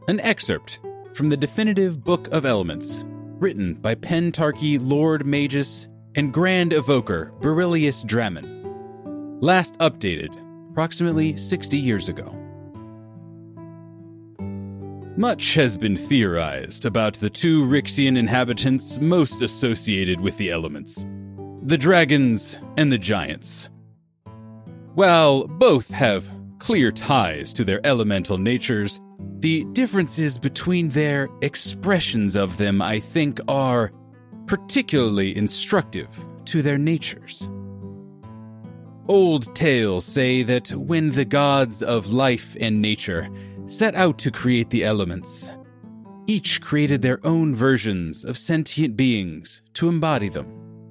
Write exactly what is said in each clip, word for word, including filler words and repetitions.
An excerpt from the definitive Book of Elements, written by Pentarchy Lord Magus and Grand Evoker Beryllius Dramon. Last updated approximately sixty years ago. Much has been theorized about the two Rixian inhabitants most associated with the elements, the dragons and the giants. While both have clear ties to their elemental natures, the differences between their expressions of them, I think, are particularly instructive to their natures. Old tales say that when the gods of life and nature set out to create the elements, each created their own versions of sentient beings to embody them.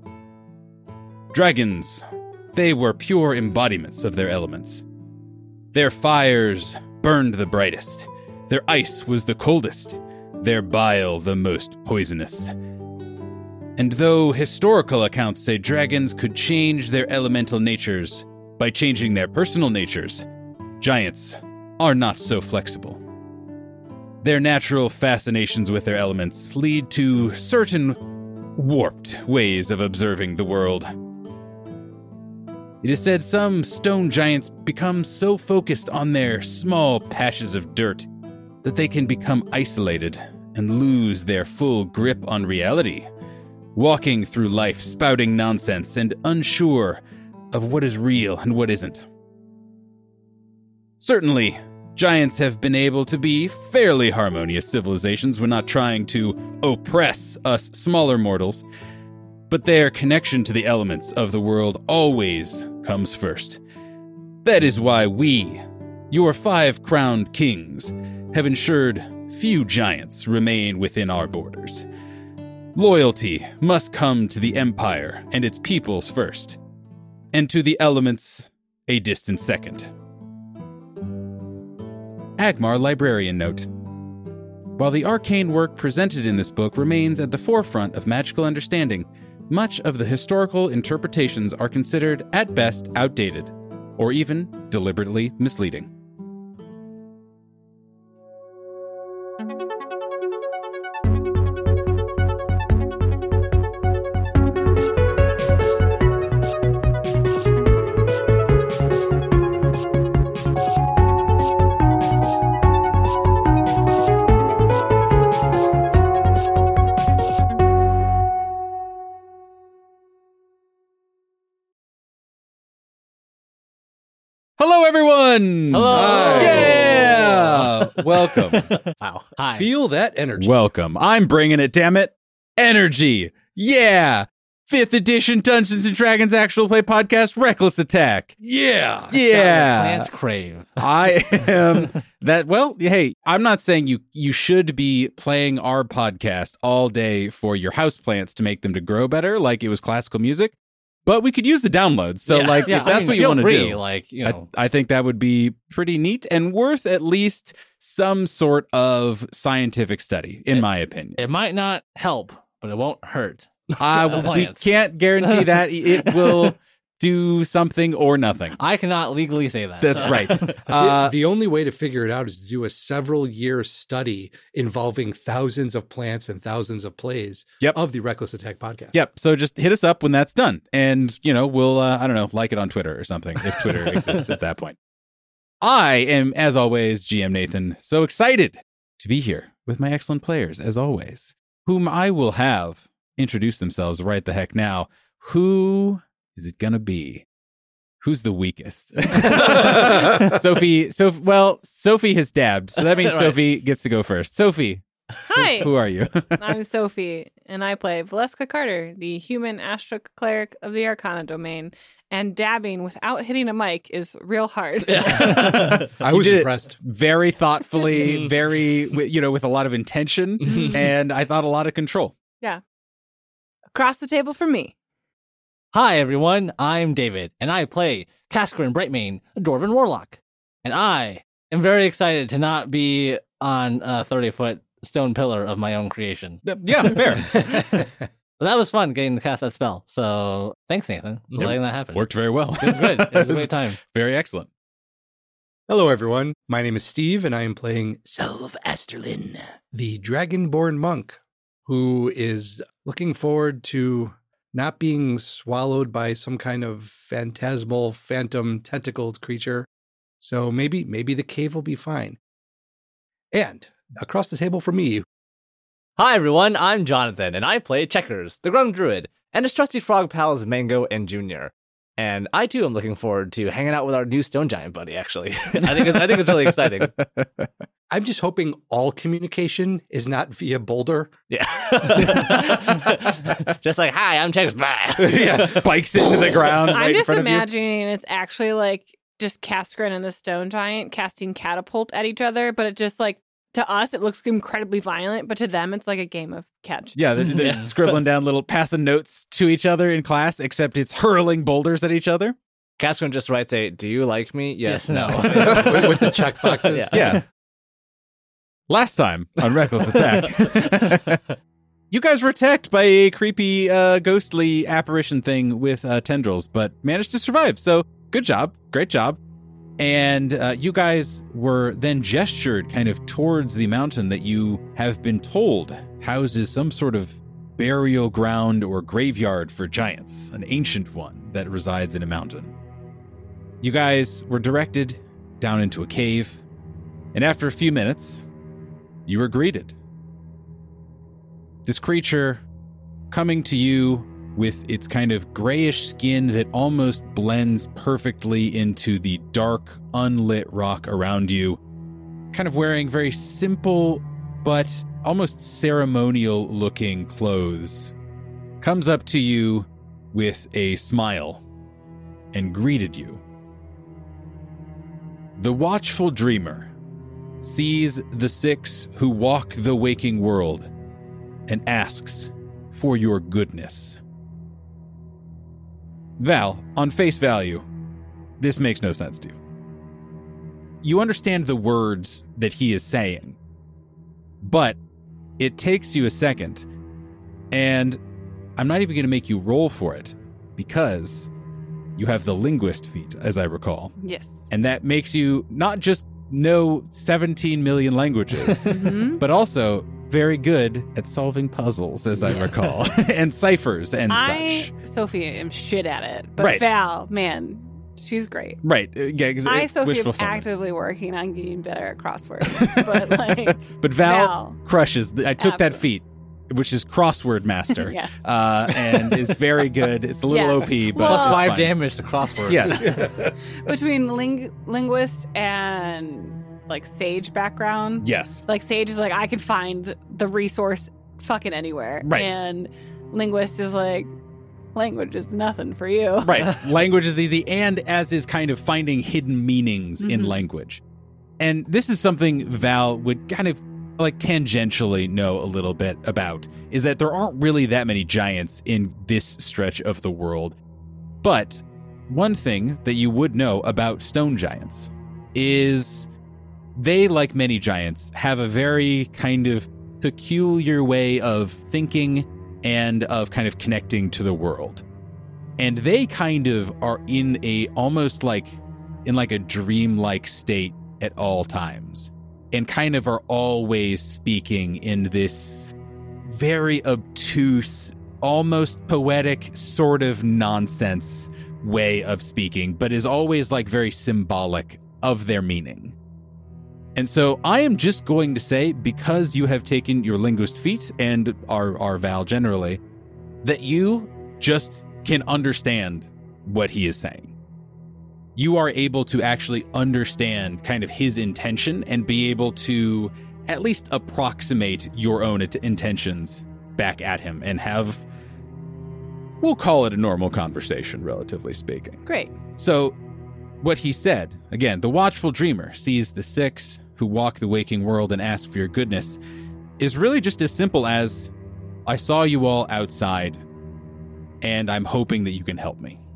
Dragons, they were pure embodiments of their elements. Their fires burned the brightest, their ice was the coldest, their bile the most poisonous. And though historical accounts say dragons could change their elemental natures by changing their personal natures, giants are not so flexible. Their natural fascinations with their elements lead to certain warped ways of observing the world. It is said some stone giants become so focused on their small patches of dirt that they can become isolated and lose their full grip on reality, walking through life spouting nonsense and unsure of what is real and what isn't. Certainly, giants have been able to be fairly harmonious civilizations when not trying to oppress us smaller mortals, but their connection to the elements of the world always comes first. That is why we, your five crowned kings, have ensured few giants remain within our borders. Loyalty must come to the Empire and its peoples first, and to the elements a distant second. Agmar Librarian Note. While the arcane work presented in this book remains at the forefront of magical understanding, much of the historical interpretations are considered at best outdated, or even deliberately misleading. Hello, everyone! Hello! Hi. Yeah! Welcome. Wow. Hi. Feel that energy. Welcome. I'm bringing it, damn it. Energy. Yeah! Fifth edition Dungeons and Dragons actual play podcast, Reckless Attack. Yeah. Yeah! Plants crave. I am that, well, hey, I'm not saying you you should be playing our podcast all day for your houseplants to make them to grow better, like it was classical music. But we could use the downloads. So, Yeah, like, yeah, if that's I mean, what you feel want to free, do, like, you know. I, I think that would be pretty neat and worth at least some sort of scientific study, in It- my opinion. It might not help, but it won't hurt. I the we plants. can't guarantee that it will do something or nothing. I cannot legally say that. That's so. right. The- Uh, the only way to figure it out is to do a several year study involving thousands of plants and thousands of plays Yep. of the Reckless Attack podcast. Yep. So just hit us up when that's done. And, you know, we'll, uh, I don't know, like it on Twitter or something if Twitter exists at that point. I am, as always, G M Nathan, so excited to be here with my excellent players, as always, whom I will have introduce themselves right the heck now. Who is it going to be? Who's the weakest? Sophie, so well, Sophie has dabbed, so that means Right. Sophie gets to go first. Sophie, Hi, who are you? I'm Sophie, and I play Valeska Carter, the human astral cleric of the Arcana domain. And dabbing without hitting a mic is real hard. I You was did it impressed. very thoughtfully, very, wi- you know, with a lot of intention, and I thought a lot of control. Across the table from me. Hi, everyone. I'm David, and I play Cascarin Brightmane, a Dwarven Warlock. And I am very excited to not be on a thirty-foot stone pillar of my own creation. Yeah, fair. But that was fun getting to cast that spell. So thanks, Nathan, for Yep. letting that happen. Worked very well. It was good. It was a was great time. very excellent. Hello, everyone. My name is Steve, and I am playing Selv Asterlin, the Dragonborn monk, who is looking forward to not being swallowed by some kind of phantasmal, phantom, tentacled creature. So maybe, maybe the cave will be fine. And across the table from me. Hi, everyone. I'm Jonathan, and I play Checkers, the Grung Druid, and his trusty frog pals Mango and Junior. And I, too, am looking forward to hanging out with our new stone giant buddy, actually. I think it's, I think it's really exciting. I'm just hoping all communication is not via Boulder. Yeah. Just like, hi, I'm Checkers. Yeah. Spikes into the ground right I'm in just front of you. imagining it's actually like just Cascarin and the stone giant casting catapult at each other, but it just like, to us, it looks incredibly violent, but to them, it's like a game of catch. Yeah, they're, they're Yeah. just scribbling down little passing notes to each other in class, except it's hurling boulders at each other. Cascarin just writes a, do you like me? Yes, Yes, no. with, with the check boxes. Yeah. Yeah. Last time on Reckless Attack, you guys were attacked by a creepy, uh, ghostly apparition thing with uh, tendrils, but managed to survive. So good job. Great job. And uh, you guys were then gestured kind of towards the mountain that you have been told houses some sort of burial ground or graveyard for giants, an ancient one that resides in a mountain. You guys were directed down into a cave, and after a few minutes, you were greeted. This creature coming to you with its kind of grayish skin that almost blends perfectly into the dark, unlit rock around you, kind of wearing very simple but almost ceremonial-looking clothes, comes up to you with a smile and greeted you. The watchful dreamer sees the six who walk the waking world and asks for your goodness. Val, on face value, this makes no sense to you. You understand the words that he is saying, but it takes you a second, and I'm not even going to make you roll for it, because you have the linguist feat, as I recall. Yes. And that makes you not just know seventeen million languages, Mhm. but also very good at solving puzzles, as I recall, and ciphers and I, such. Sophie, am shit at it. But Right. Val, man, she's great. Right. uh, Yeah, ex- I, it- Sophie, am wishful fulfillment. actively working on getting better at crosswords. but, like, But Val, Val. crushes. The, I took that Absolutely. feat, which is crossword master, Yeah. uh, and is very good. It's a little Yeah. O P, but Well- Plus it's five fine. damage to crosswords. Yes. between ling- linguist and like sage background, Yes. like sage is like I can find the resource fucking anywhere, Right. and linguist is like language is nothing for you. Right. Language is easy, and as is kind of finding hidden meanings in Mhm. language. And this is something Val would kind of like tangentially know a little bit about, is that there aren't really that many giants in this stretch of the world. But one thing that you would know about stone giants is they, like many giants, have a very kind of peculiar way of thinking and of kind of connecting to the world. And they kind of are in a almost like in like a dreamlike state at all times, and kind of are always speaking in this very obtuse, almost poetic sort of nonsense way of speaking, but is always like very symbolic of their meaning. And so I am just going to say, because you have taken your linguist feat and our, our Val generally, that you just can understand what he is saying. You are able to actually understand kind of his intention and be able to at least approximate your own it- intentions back at him and have, we'll call it a normal conversation, relatively speaking. Great. So, what he said, again, the watchful dreamer sees the six who walk the waking world and ask for your goodness, is really just as simple as, I saw you all outside, and I'm hoping that you can help me.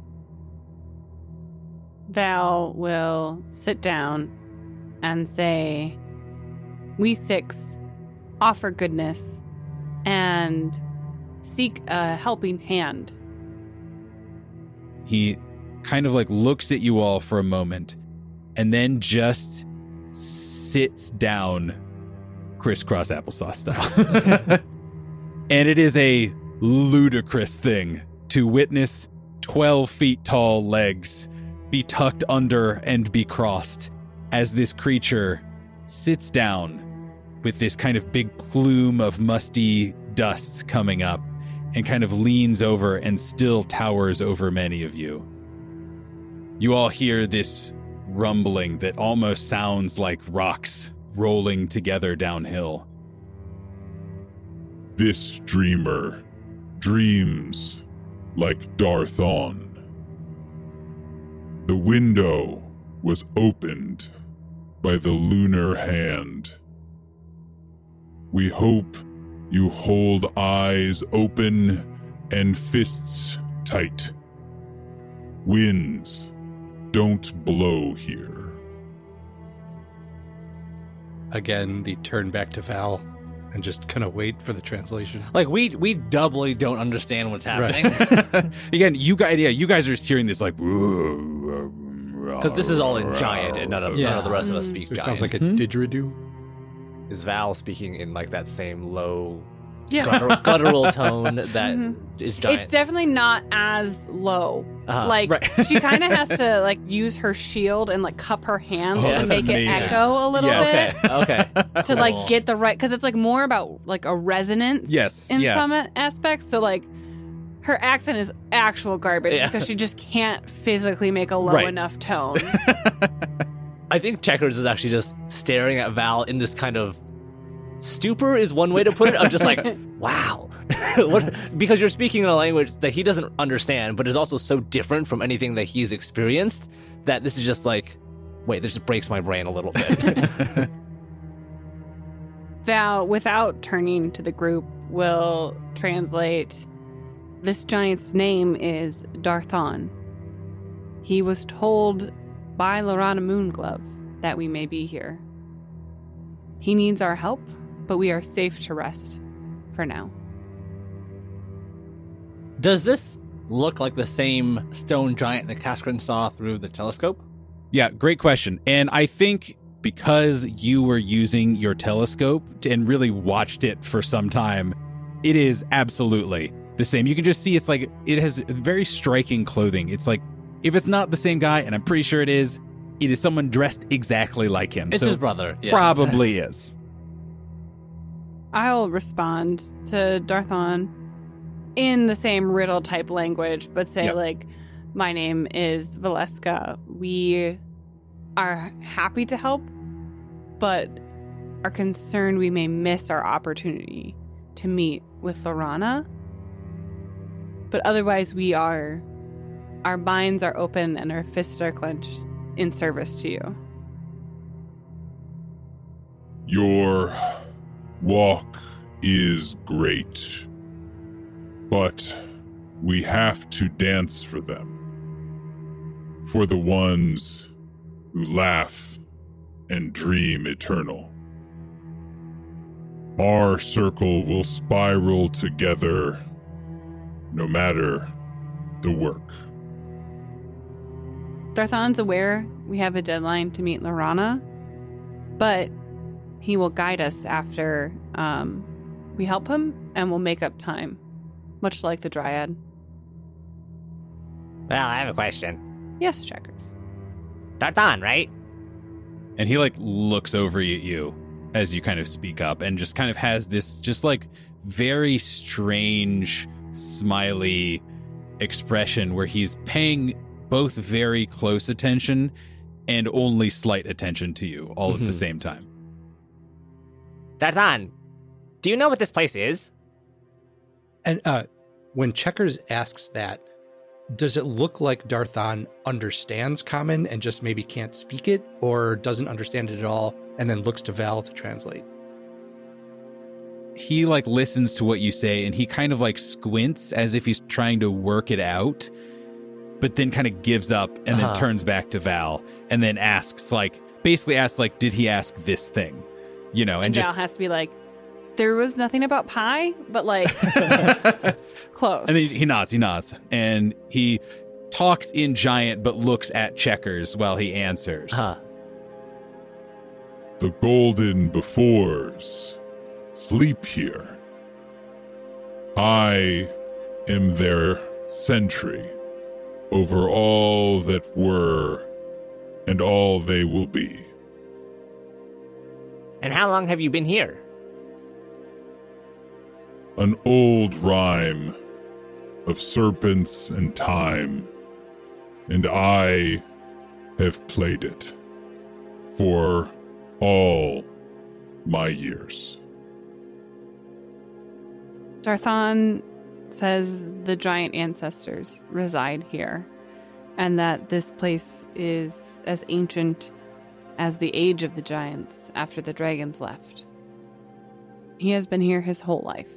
Val will sit down and say, we six offer goodness and seek a helping hand. He kind of like looks at you all for a moment, and then just sits down crisscross applesauce style. And it is a ludicrous thing to witness twelve feet tall legs be tucked under and be crossed as this creature sits down with this kind of big plume of musty dust coming up and kind of leans over and still towers over many of you. You all hear this rumbling that almost sounds like rocks rolling together downhill. This dreamer dreams like Darthon. The window was opened by the lunar hand. We hope you hold eyes open and fists tight. Winds don't blow here. Again, the turn back to Val and just kind of wait for the translation. Like we we doubly don't understand what's happening Again, you guys, yeah, you guys are just hearing this like Because this is all in giant, and none of Yeah. none of the rest of us speak So it giant. sounds like a Hmm? didgeridoo. Is Val speaking in like that same low? Yeah. guttural, guttural tone that Mhm. is giant. It's definitely not as low. Uh-huh. Like right. she kind of has to like use her shield and like cup her hands Oh, to that's make amazing. it echo a little Yes. bit. okay, okay. To like Cool. get the right, because it's like more about like a resonance Yes, in yeah. some aspects. So like her accent is actual garbage Yeah. because she just can't physically make a low Right. enough tone. I think Checkers is actually just staring at Val in this kind of stupor is one way to put it. I'm just like, wow. What, because you're speaking in a language that he doesn't understand, but is also so different from anything that he's experienced that this is just like, wait, this just breaks my brain a little bit. Val, without turning to the group, will translate. This giant's name is Darthon. He was told by Lorana Moonglove that we may be here. He needs our help, but we are safe to rest for now. Does this look like the same stone giant that Kaskrin saw through the telescope? Yeah, great question. And I think because you were using your telescope and really watched it for some time, it is absolutely the same. You can just see it's like, it has very striking clothing. It's like, if it's not the same guy, and I'm pretty sure it is, it is someone dressed exactly like him. It's So his brother. Yeah. Probably is. I'll respond to Darthon in the same riddle type language, but say Yep. like, my name is Valeska. We are happy to help, but are concerned we may miss our opportunity to meet with Lorana. But otherwise, we are, our minds are open and our fists are clenched in service to you. Your walk is great, but we have to dance for them. For the ones who laugh and dream eternal. Our circle will spiral together no matter the work. Darthon's aware we have a deadline to meet Lorana, but he will guide us after um, we help him, and we'll make up time, much like the Dryad. Well, I have a question. Yes, Checkers. Darthon, right? And he like looks over at you as you kind of speak up and just kind of has this just like very strange, smiley expression where he's paying both very close attention and only slight attention to you all at the Mhm. same time. Darthon, do you know what this place is? And uh, when Checkers asks that, does it look like Darthon understands Common and just maybe can't speak it, or doesn't understand it at all and then looks to Val to translate? He like listens to what you say and he kind of like squints as if he's trying to work it out, but then kind of gives up and Uh-huh. then turns back to Val and then asks like, basically asks like, did he ask this thing? You know, and, And just Val has to be like, there was nothing about pie, but like, close. And then he nods, he nods, and he talks in giant but looks at Checkers while he answers. Huh. The golden befores sleep here. I am their sentry over all that were and all they will be. And how long have you been here? An old rhyme of serpents and time, and I have played it for all my years. Darthon says the giant ancestors reside here, and that this place is as ancient as the age of the giants after the dragons left. He has been here his whole life.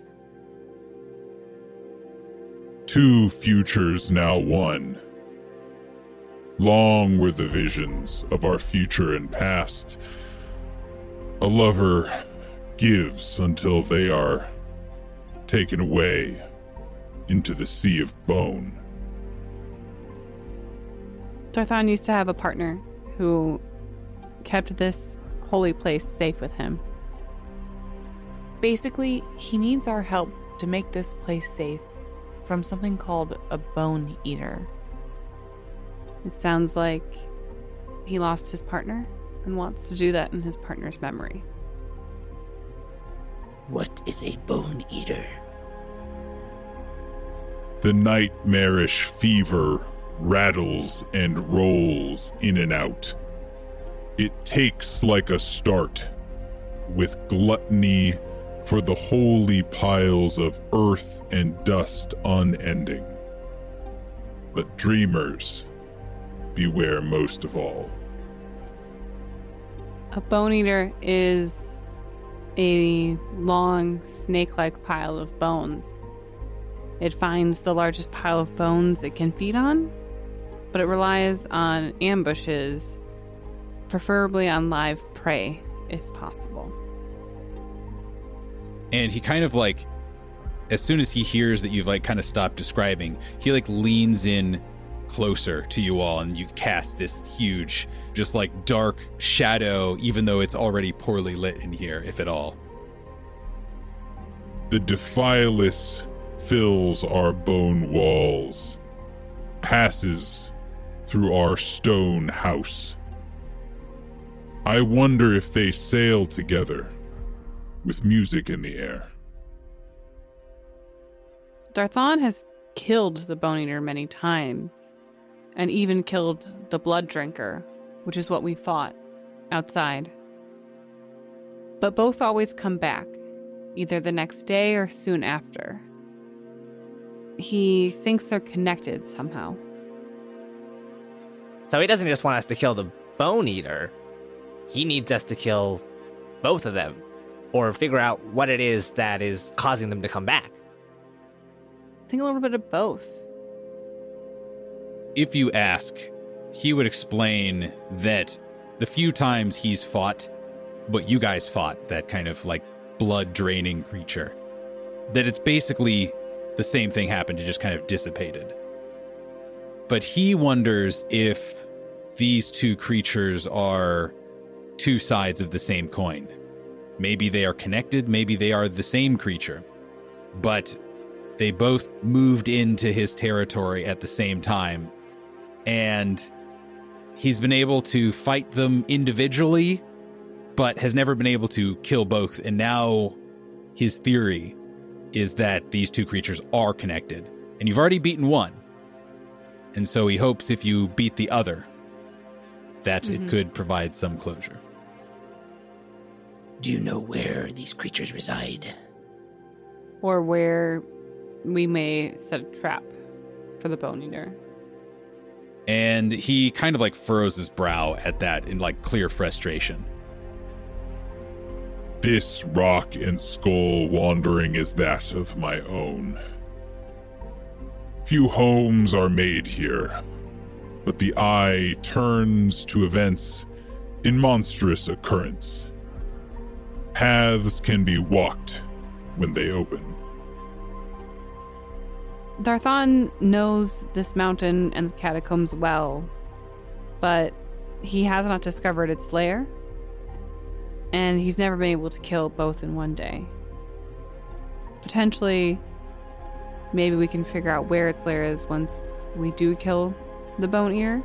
Two futures now one. Long were the visions of our future and past. A lover gives until they are taken away into the sea of bone. Darthon used to have a partner who kept this holy place safe with him. Basically, he needs our help to make this place safe from something called a bone eater. It sounds like he lost his partner and wants to do that in his partner's memory. What is a bone eater? The nightmarish fever rattles and rolls in and out. It takes like a start, with gluttony for the holy piles of earth and dust unending. But dreamers beware most of all. A bone eater is a long, snake-like pile of bones. It finds the largest pile of bones it can feed on, but it relies on ambushes, preferably on live prey, if possible. And he kind of like, as soon as he hears that you've like kind of stopped describing, he like leans in closer to you all, and you cast this huge, just like dark shadow, even though it's already poorly lit in here, if at all. The Defilus fills our bone walls, passes through our stone house. I wonder if they sail together, with music in the air. Darthon has killed the Bone Eater many times, and even killed the Blood Drinker, which is what we fought outside. But both always come back, either the next day or soon after. He thinks they're connected somehow. So he doesn't just want us to kill the Bone Eater. He needs us to kill both of them, or figure out what it is that is causing them to come back. I think a little bit of both. If you ask, he would explain that the few times he's fought what you guys fought, that kind of like blood-draining creature, that it's basically the same thing happened, it just kind of dissipated. But he wonders if these two creatures are two sides of the same coin. Maybe they are connected, maybe they are the same creature, but they both moved into his territory at the same time, and he's been able to fight them individually, but has never been able to kill both. And now his theory is that these two creatures are connected, and you've already beaten one. And so he hopes if you beat the other, that mm-hmm. it could provide some closure. Do you know where these creatures reside? Or where we may set a trap for the Bone Eater. And he kind of like furrows his brow at that in like clear frustration. This rock and skull wandering is that of my own. Few homes are made here, but the eye turns to events in monstrous occurrence. Paths can be walked when they open. Darthon knows this mountain and the catacombs well, but he has not discovered its lair. And he's never been able to kill both in one day. Potentially, maybe we can figure out where its lair is once we do kill the Bone Eater.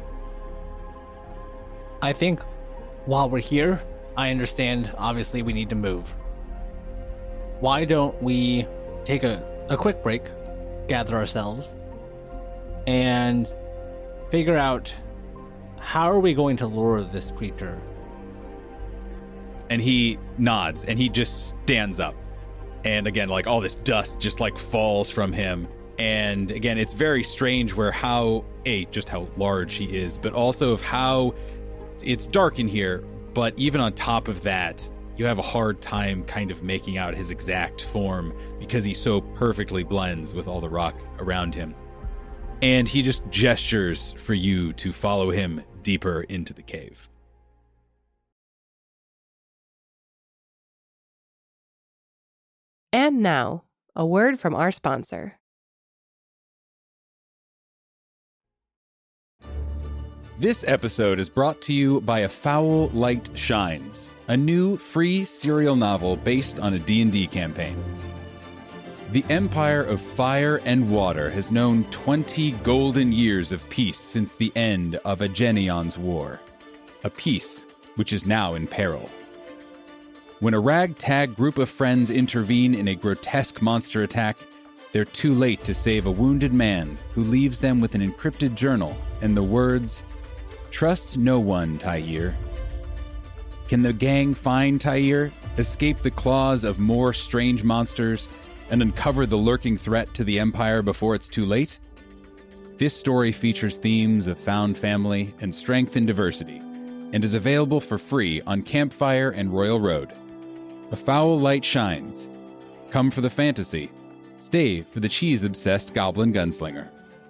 I think while we're here, I understand, obviously, we need to move. Why don't we take a, a quick break, gather ourselves, and figure out how are we going to lure this creature? And he nods, and he just stands up. And again, like, all this dust just, like, falls from him. And again, it's very strange where how, A, just how large he is, but also of how it's dark in here. But even on top of that, you have a hard time kind of making out his exact form because he so perfectly blends with all the rock around him. And he just gestures for you to follow him deeper into the cave. And now, a word from our sponsor. This episode is brought to you by A Foul Light Shines, a new free serial novel based on a D and D campaign. The Empire of Fire and Water has known twenty golden years of peace since the end of Agenion's War, a peace which is now in peril. When a ragtag group of friends intervene in a grotesque monster attack, they're too late to save a wounded man who leaves them with an encrypted journal and the words, "Trust no one, Tyir." Can the gang find Tyir, escape the claws of more strange monsters, and uncover the lurking threat to the Empire before it's too late? This story features themes of found family and strength in diversity, and is available for free on Campfire and Royal Road. A Foul Light Shines. Come for the fantasy. Stay for the cheese-obsessed goblin gunslinger.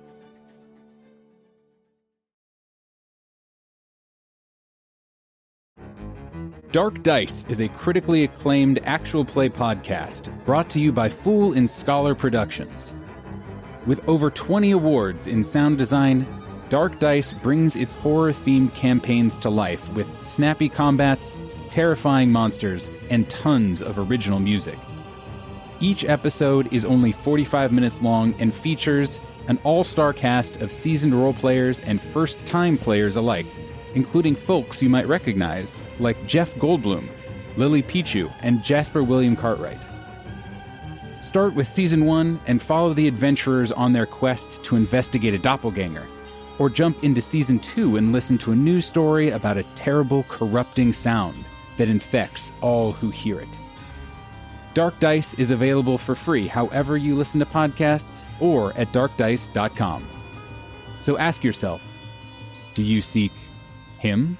Dark Dice is a critically acclaimed actual play podcast brought to you by Fool and Scholar Productions. With over twenty awards in sound design, Dark Dice brings its horror-themed campaigns to life with snappy combats, terrifying monsters, and tons of original music. Each episode is only forty-five minutes long and features an all-star cast of seasoned role-players and first-time players alike, including folks you might recognize, like Jeff Goldblum, Lily Pichu, and Jasper William Cartwright. Start with Season one and follow the adventurers on their quest to investigate a doppelganger, or jump into Season two and listen to a new story about a terrible, corrupting sound that infects all who hear it. Dark Dice is available for free however you listen to podcasts or at dark dice dot com. So ask yourself, do you seek him?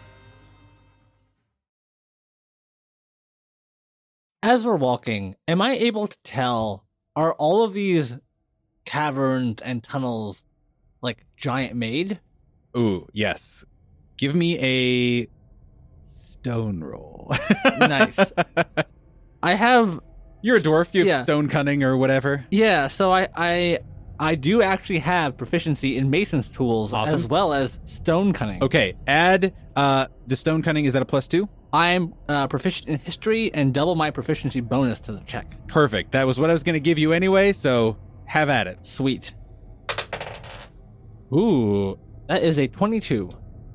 As we're walking, am I able to tell, are all of these caverns and tunnels like giant made? Ooh, yes. Give me a stone roll. Nice. I have... You're a dwarf. You have yeah. stone cunning or whatever. Yeah, so I, I I do actually have proficiency in mason's tools Awesome. as well as stone cunning. Okay, add uh, the stone cunning. Is that a plus two? I'm uh, proficient in history and double my proficiency bonus to the check. Perfect. That was what I was going to give you anyway, so have at it. Sweet. Ooh. That is a twenty-two.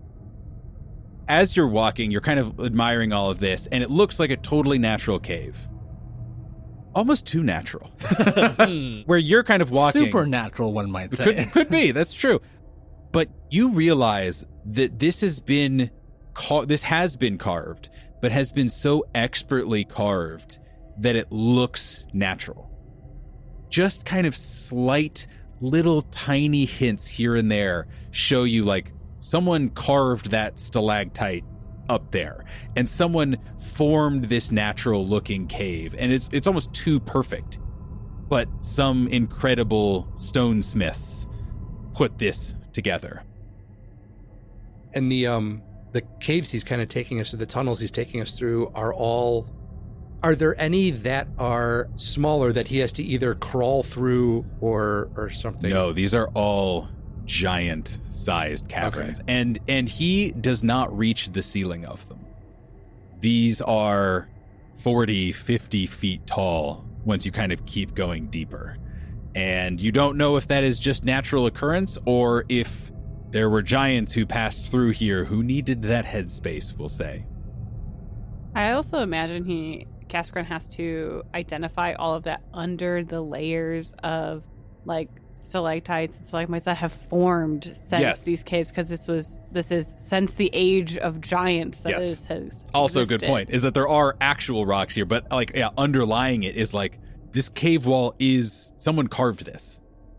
As you're walking, you're kind of admiring all of this, and it looks like a totally natural cave. Almost too natural. Where you're kind of walking. Supernatural, one might say. Could, could be, that's true. But you realize that this has been ca- this has been carved, but has been so expertly carved that it looks natural. Just kind of slight little tiny hints here and there show you like someone carved that stalactite up there and someone formed this natural looking cave, and it's it's almost too perfect. But some incredible stonesmiths put this together. And the um the caves he's kind of taking us through, the tunnels he's taking us through are all, are there any that are smaller that he has to either crawl through or or something? No, these are all giant-sized caverns. Okay. And and he does not reach the ceiling of them. These are forty, fifty feet tall once you kind of keep going deeper. And you don't know if that is just natural occurrence or if there were giants who passed through here who needed that headspace, we'll say. I also imagine he, Cascarin has to identify all of that under the layers of like stalactites and stalagmites that have formed since Yes. these caves, because this was this is since the age of giants that Yes. this has Also a good existed. point is that there are actual rocks here, but like yeah, underlying it is like this cave wall is someone carved this.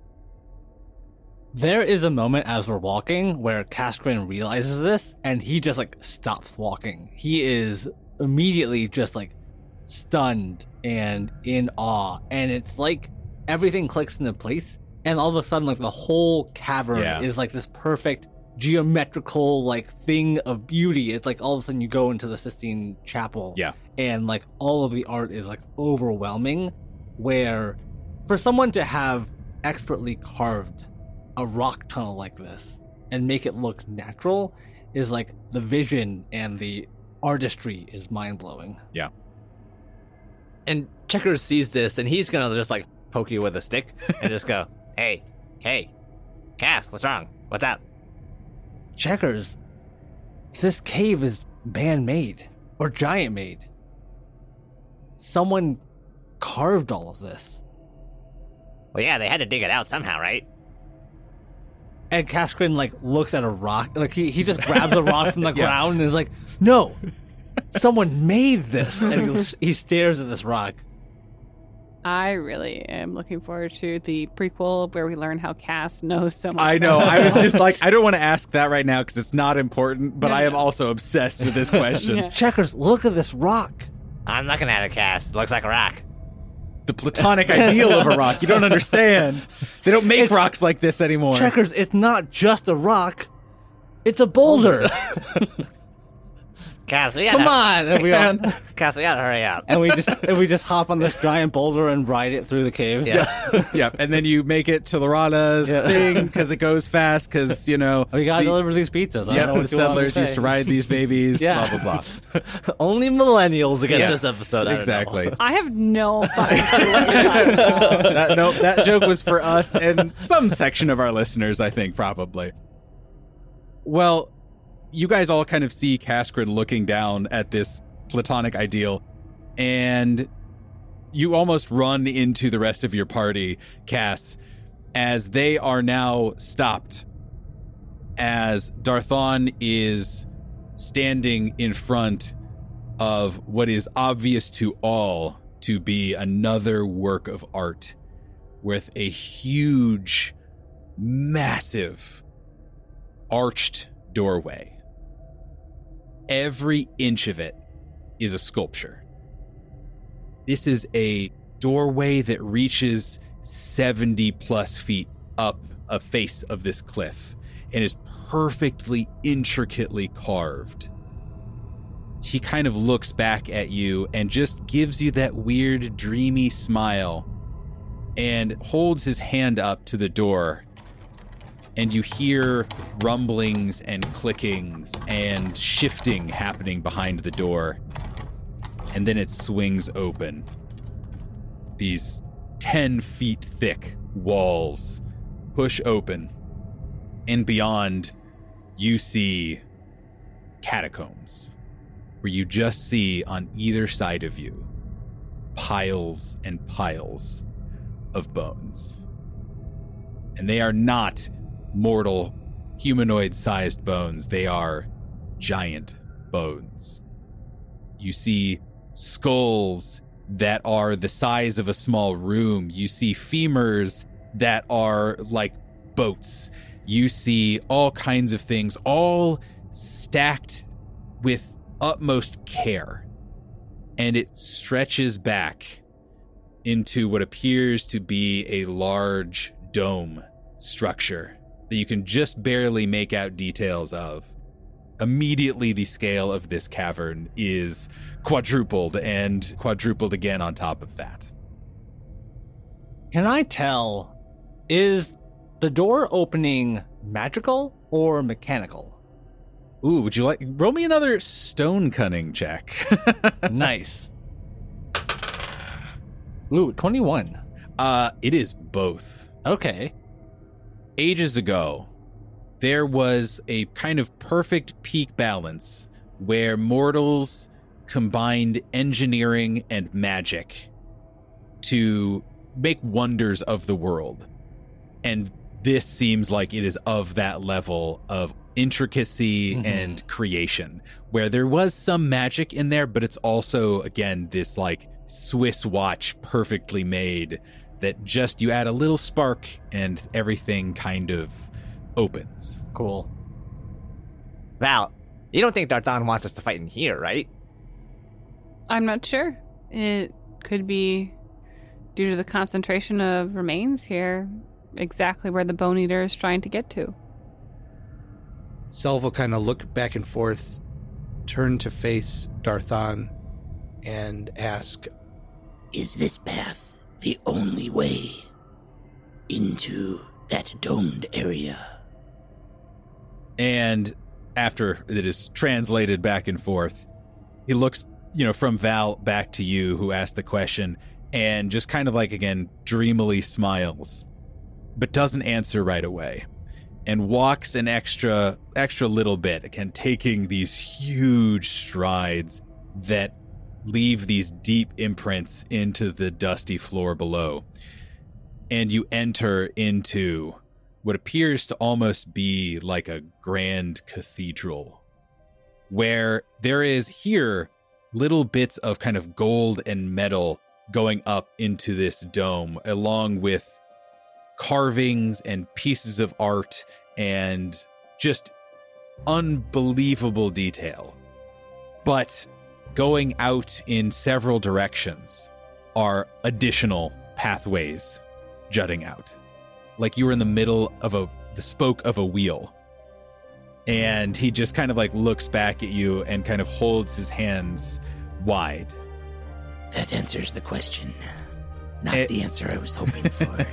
There is a moment as we're walking where Cascarin realizes this, and he just like stops walking. He is immediately just like stunned and in awe, and it's like everything clicks into place, and all of a sudden like the whole cavern Yeah. is like this perfect geometrical like thing of beauty. It's like all of a sudden you go into the Sistine Chapel, Yeah. and like all of the art is like overwhelming, where for someone to have expertly carved a rock tunnel like this and make it look natural is like the vision and the artistry is mind-blowing. Yeah. And Checkers sees this, and he's gonna just like poke you with a stick and just go, "Hey, hey, Cass, what's wrong? What's up?" Checkers, this cave is man-made or giant-made. Someone carved all of this. Well, yeah, they had to dig it out somehow, right? And Cascarin like looks at a rock, like he, he just grabs a rock from the ground and is like, "No, someone made this." And he, he stares at this rock. I really am looking forward to the prequel where we learn how Cass knows so much. I know. about I was this. just like, I don't want to ask that right now because it's not important, but No, I am no. also obsessed with this question. Yeah. Checkers, look at this rock. I'm looking at it, Cass. It looks like a rock. The platonic ideal of a rock. You don't understand. They don't make It's- rocks like this anymore. Checkers, it's not just a rock. It's a boulder. Cass, we gotta, Come on. And we, all, Cass, we gotta hurry up. and we just and we just hop on this giant boulder and ride it through the cave. Yeah. Yep. And then you make it to Lorana's Yeah. thing because it goes fast because, you know. We gotta the, deliver these pizzas. I Yep, don't know the what you want me settlers to used say. to ride these babies, Yeah. blah, blah, blah. Only millennials get Yes, this episode. I don't know. exactly. I have no fucking clue what you're talking about. that, no, that joke was for us and some section of our listeners, I think, probably. Well, you guys all kind of see Cascarin looking down at this platonic ideal, and you almost run into the rest of your party, Cass, as they are now stopped, as Darthon is standing in front of what is obvious to all to be another work of art with a huge, massive, arched doorway. Every inch of it is a sculpture. This is a doorway that reaches seventy plus feet up a face of this cliff and is perfectly, intricately carved. He kind of looks back at you and just gives you that weird, dreamy smile and holds his hand up to the door. And you hear rumblings and clickings and shifting happening behind the door. And then it swings open. These ten feet thick walls push open. And beyond, you see catacombs, where you just see on either side of you piles and piles of bones. And they are not mortal, humanoid-sized bones. They are giant bones. You see skulls that are the size of a small room. You see femurs that are like boats. You see all kinds of things, all stacked with utmost care. And it stretches back into what appears to be a large dome structure that you can just barely make out details of. Immediately, the scale of this cavern is quadrupled and quadrupled again on top of that. Can I tell, is the door opening magical or mechanical? Ooh, would you like roll me another stone cunning check? Nice. Ooh, twenty-one. Uh, it is both. Okay. Ages ago, there was a kind of perfect peak balance where mortals combined engineering and magic to make wonders of the world. And this seems like it is of that level of intricacy mm-hmm. and creation, where there was some magic in there, but it's also, again, this like Swiss watch perfectly made that just you add a little spark and everything kind of opens. Cool. Val, you don't think Darthan wants us to fight in here, right? I'm not sure. It could be due to the concentration of remains here, exactly where the Bone Eater is trying to get to. Selv will kind of look back and forth, turn to face Darthan, and ask, "Is this path the only way into that domed area?" And after it is translated back and forth, he looks, you know, from Val back to you who asked the question, and just kind of like, again, dreamily smiles, but doesn't answer right away, and walks an extra, extra little bit, again, taking these huge strides that leave these deep imprints into the dusty floor below. And you enter into what appears to almost be like a grand cathedral, where there is here little bits of kind of gold and metal going up into this dome, along with carvings and pieces of art and just unbelievable detail. But going out in several directions are additional pathways jutting out. Like you were in the middle of a the spoke of a wheel. And he just kind of like looks back at you and kind of holds his hands wide. That answers the question. Not It- the answer I was hoping for.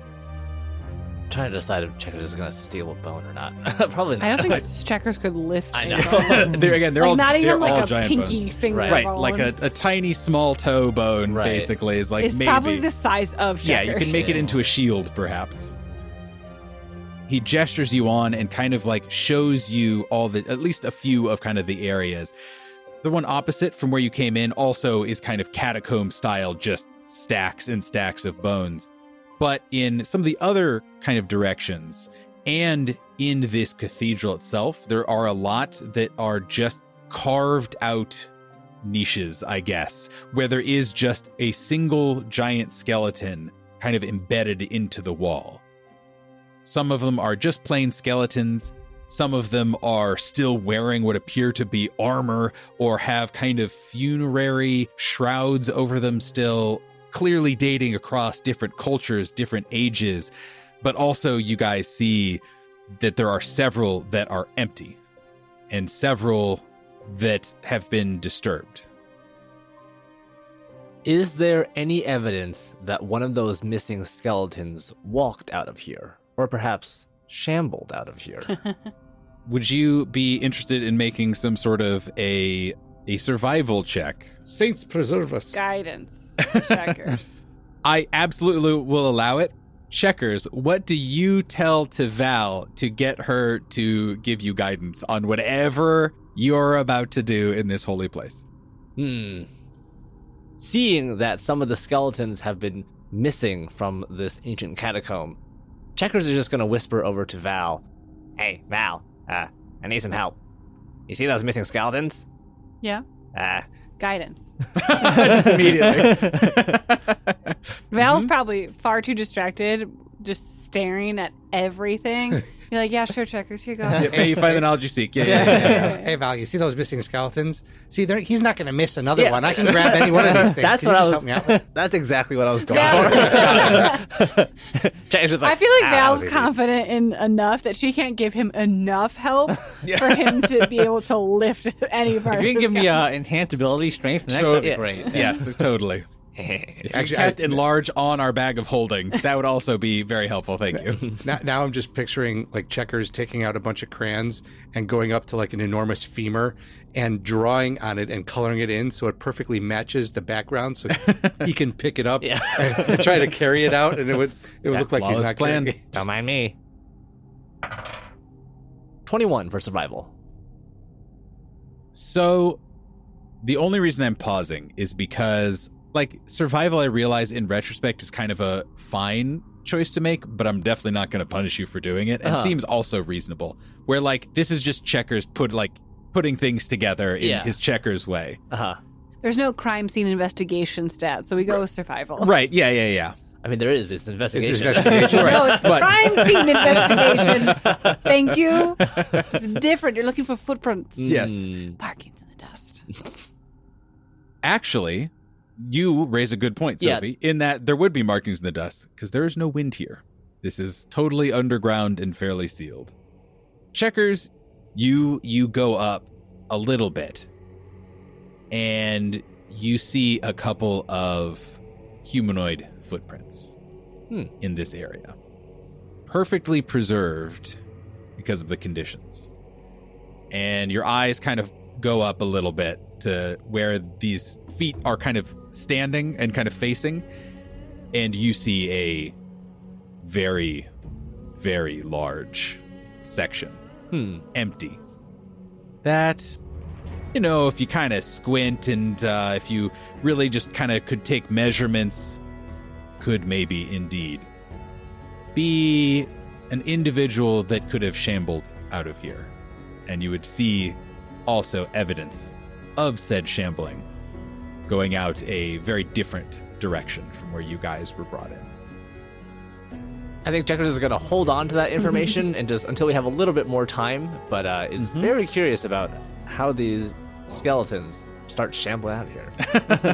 I'm trying to decide if Checkers is going to steal a bone or not. Probably not. I don't think Checkers could lift I a know. bone. They're again, they're like all not they're even like all a giant pinky bones. finger Right, bone. like a, a tiny small toe bone, Right. basically, is like it's maybe. probably the size of Checkers. Yeah, you can make it into a shield, perhaps. He gestures you on and kind of like shows you all the, at least a few of kind of the areas. The one opposite from where you came in also is kind of catacomb style, just stacks and stacks of bones. But in some of the other kind of directions and in this cathedral itself, there are a lot that are just carved out niches, I guess, where there is just a single giant skeleton kind of embedded into the wall. Some of them are just plain skeletons. Some of them are still wearing what appear to be armor or have kind of funerary shrouds over them still, clearly dating across different cultures, different ages. But also you guys see that there are several that are empty and several that have been disturbed. Is there any evidence that one of those missing skeletons walked out of here? Or perhaps shambled out of here? Would you be interested in making some sort of a a survival check? "Saints preserve us." Guidance. Checkers. I absolutely will allow it. Checkers, what do you tell to Val to get her to give you guidance on whatever you're about to do in this holy place? Hmm. Seeing that some of the skeletons have been missing from this ancient catacomb, Checkers is just going to whisper over to Val, "Hey, Val, uh, I need some help. You see those missing skeletons? Yeah. Uh, Guidance. Just immediately. Val's probably far too distracted, just staring at everything. You're like, yeah, sure, Checkers, here you go. Yeah, you find the knowledge you seek. Yeah, yeah, yeah, yeah. "Hey, Val, you see those missing skeletons? See, they're- he's not going to miss another Yeah. one. I can grab any one of these things. That's Can what you I just was. help me out?" That's exactly what I was going Yeah. for. Checkers was like, I feel like "Ah, that Val's was easy." confident in enough that she can't give him enough help for him to be able to lift any part If of you can the give me skeleton. uh, enhanced ability strength next, So- that'd be yeah. great. Yes, totally. If you Actually, cast I- enlarge on our bag of holding, that would also be very helpful. Thank you. Now, now I'm just picturing like Checkers taking out a bunch of crayons and going up to like an enormous femur and drawing on it and coloring it in so it perfectly matches the background, so he can pick it up Yeah. and, and try to carry it out, and it would it would That look like he's flawless not plan. carrying it. Don't mind me. twenty-one for survival. So, the only reason I'm pausing is because, like, survival, I realize in retrospect is kind of a fine choice to make, but I'm definitely not going to punish you for doing it. And Uh-huh. seems also reasonable. Where, like, this is just Checkers put, like, putting things together in Yeah. his Checkers way. Uh-huh. There's no crime scene investigation stat, so we go with survival. Right, yeah, yeah, yeah. I mean, there is. It's an investigation. It's investigation. No, it's But- crime scene investigation. Thank you. It's different. You're looking for footprints. Yes. Mm. Markings in the dust. Actually, you raise a good point, Yeah. Sophie, in that there would be markings in the dust, because there is no wind here. This is totally underground and fairly sealed. Checkers, you you go up a little bit, and you see a couple of humanoid footprints Hmm. in this area. Perfectly preserved because of the conditions. And your eyes kind of go up a little bit to where these feet are kind of standing and kind of facing, and you see a very, very large section, Hmm. empty. That, you know, if you kind of squint and uh, if you really just kind of could take measurements, could maybe indeed be an individual that could have shambled out of here. And you would see also evidence of said shambling going out a very different direction from where you guys were brought in. I think Checkers is going to hold on to that information and just until we have a little bit more time, but uh, is Mhm. very curious about how these skeletons start shambling out here.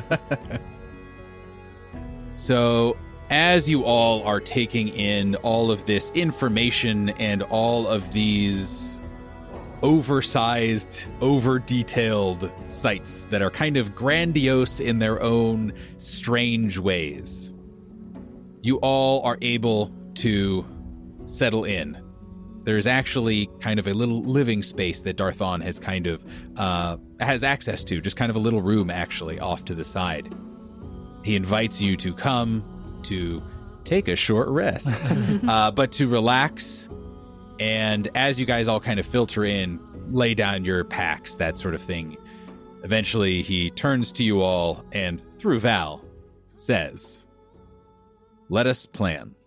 So, as you all are taking in all of this information and all of these oversized, over-detailed sites that are kind of grandiose in their own strange ways, you all are able to settle in. There's actually kind of a little living space that Darthon has kind of uh, has access to, just kind of a little room actually off to the side. He invites you to come to take a short rest, uh, but to relax. And as you guys all kind of filter in, lay down your packs, that sort of thing. Eventually, he turns to you all and, through Val, says, "Let us plan."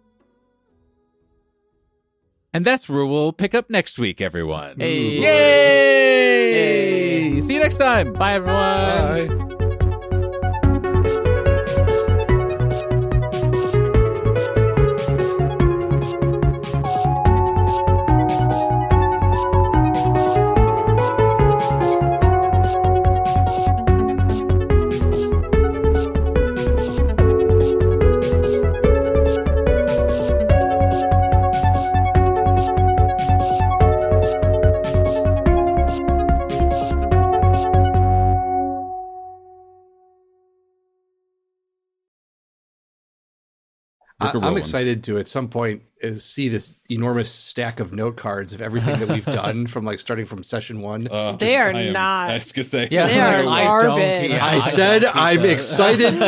And that's where we'll pick up next week, everyone. Hey. Yay! See you next time. Bye, everyone. Bye. I, Look a I'm rolling. excited to at some point is see this enormous stack of note cards of everything that we've done from like starting from session one. Uh, They are I am- not- I was gonna say, Yeah, They are I don't garbage. keep- I said don't keep I'm those. excited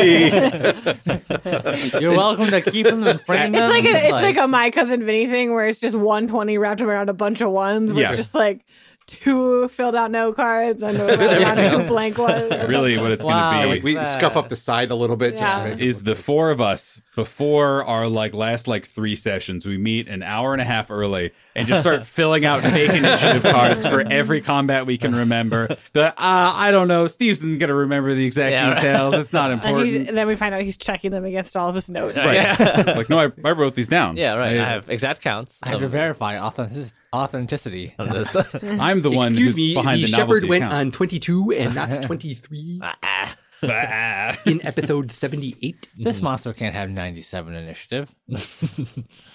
to see. You're welcome to keep them and frame them. It's like a, it's like a My Cousin Vinny thing where it's just one twenty wrapped around a bunch of ones, with Yeah. just like two filled out note cards and around two blank ones. really what it's Wow. going to Like be we scuff up the side a little bit just to Yeah. make it is look the good. four of us before our like last like three sessions. We meet an hour and a half early and just start filling out fake initiative cards for every combat we can remember. The uh, I don't know. Steve's not gonna remember the exact Yeah, right. details. It's not And, he's, important. and then we find out he's checking them against all of his notes. Right. Yeah. It's like no, I, I wrote these down. Yeah, right. I have exact counts I have to of, verify authentic- authenticity. of this. I'm the one Excuse who's me, behind the the, shepherd novelty went account. on twenty-two and not twenty-three Ah. Ah. in episode seventy-eight. This monster can't have ninety-seven initiative.